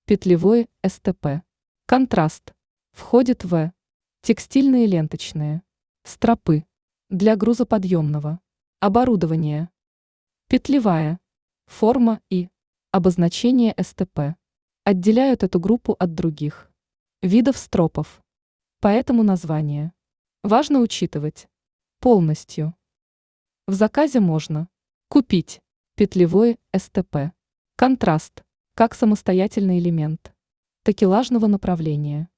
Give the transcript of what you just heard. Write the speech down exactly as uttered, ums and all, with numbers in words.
Петлевой эс тэ пэ. Контраст. Входит в текстильные ленточные стропы для грузоподъемного оборудования. Петлевая форма и обозначение эс тэ пэ отделяют эту группу от других видов стропов. Поэтому название важно учитывать полностью. В заказе можно купить петлевой эс тэ пэ. Контраст как самостоятельный элемент такелажного направления.